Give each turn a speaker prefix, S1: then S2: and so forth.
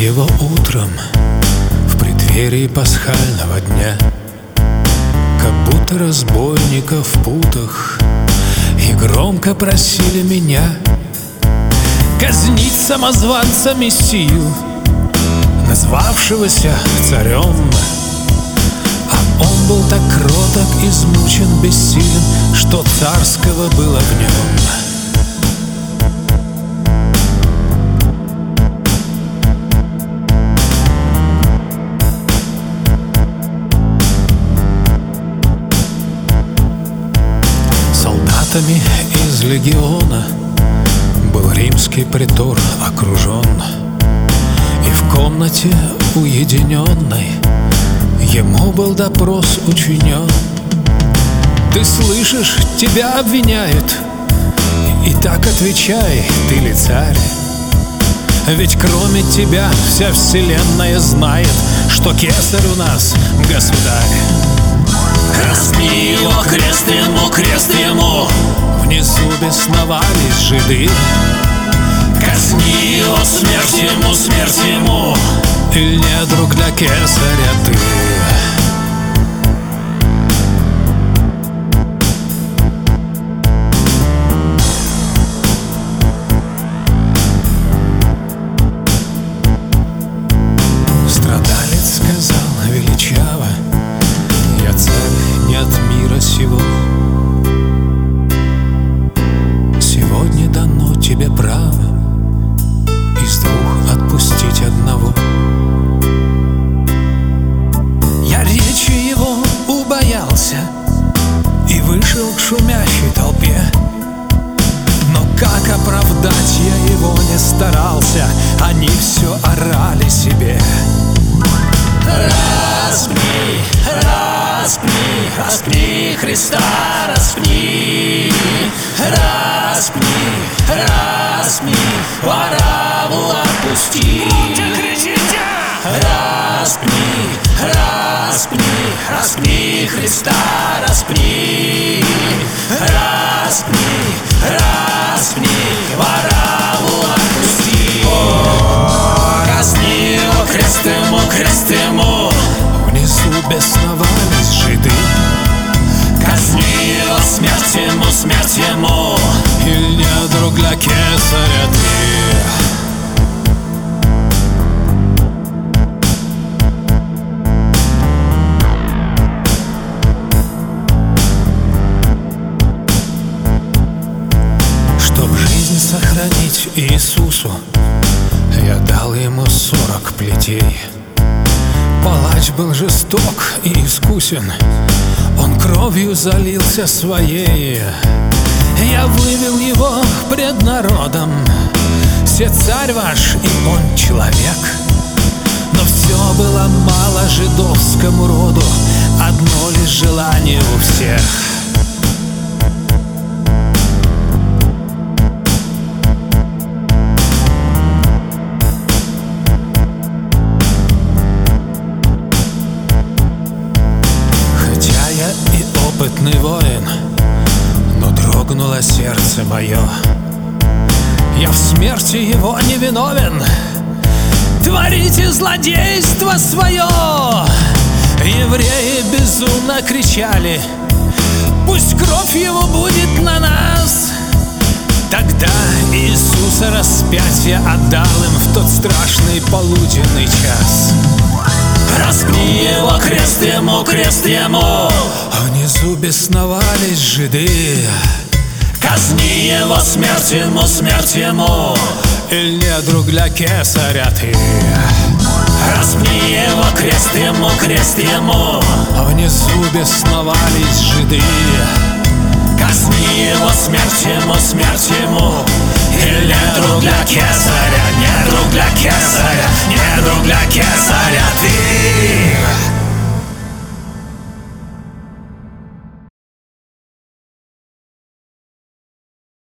S1: его утром в преддверии пасхального дня, как будто разбойника в путах, и громко просили меня казнить самозванца Мессию, назвавшегося царем. А он был так кроток, измучен, бессилен, что царского было в нем. Солдатами из легиона был римский претор окружен, и в комнате уединенной ему был допрос учинен. Ты слышишь, тебя обвиняют, и так отвечай, ты ли царь? Ведь кроме тебя вся вселенная знает, что кесарь у нас государь.
S2: Распни его, крест ему, крест ему!
S1: Внизу бесновались жиды.
S2: Казни его, смерть ему, смерть ему!
S1: Иль не друг для кесаря ты? Страдалец сказал величаво: я царь не от мира сего. Сегодня дано тебе право из двух отпустить одного. Я речи его убоялся и вышел к шумящей толпе, но как оправдать я его не старался, они все орали себе.
S2: Распни, распни, распни Христа, распни, распни, распни, вораву отпусти. Распни, распни, распни Христа, распни, распни, распни, вораву отпусти. Казни его, крест ему, крест ему!
S1: Внизу бесновались жиды.
S2: Казни его, смерть ему, смерть ему!
S1: Иль не друг для кесаря ты? Чтоб жизнь сохранить Иисусу, я дал ему 40 плетей. Палач был жесток и искусен, он кровью залился своей. Я вывел его пред народом: се царь ваш, и он человек. Но все было мало жидовскому роду, одно лишь желание у всех. Опытный воин, но дрогнуло сердце мое. Я в смерти его не виновен. Творите злодейство свое! Евреи безумно кричали: пусть кровь его будет на нас! Тогда Иисуса распятия отдал им в тот страшный полуденный час.
S2: Распни его, крест ему, крест ему!
S1: Внизу бесновались жиды.
S2: Казни его, смерть ему, смерть ему!
S1: Иль не друг для кесаря ты?
S2: Распни его, крест ему, крест ему!
S1: Внизу бесновались жиды.
S2: Казни его, смерть ему, смерть ему!